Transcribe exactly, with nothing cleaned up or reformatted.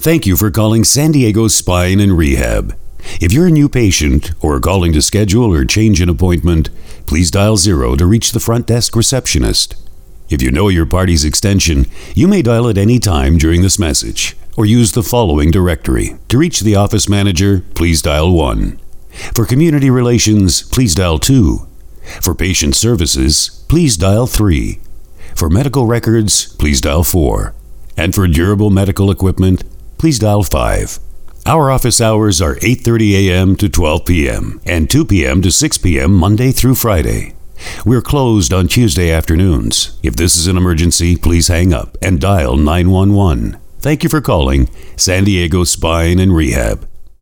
Thank you for calling San Diego Spine and Rehab. If you're a new patient or calling to schedule or change an appointment, please dial zero to reach the front desk receptionist. If you know your party's extension, you may dial at any time during this message or use the following directory. To reach the office manager, please dial one. For community relations, please dial two. For patient services, please dial three. For medical records, please dial four. And for durable medical equipment, please dial five. Our office hours are eight thirty a.m. to twelve p.m. and two p.m. to six p.m. Monday through Friday. We're closed on Tuesday afternoons. If this is an emergency, please hang up and dial nine one one. Thank you for calling San Diego Spine and Rehab.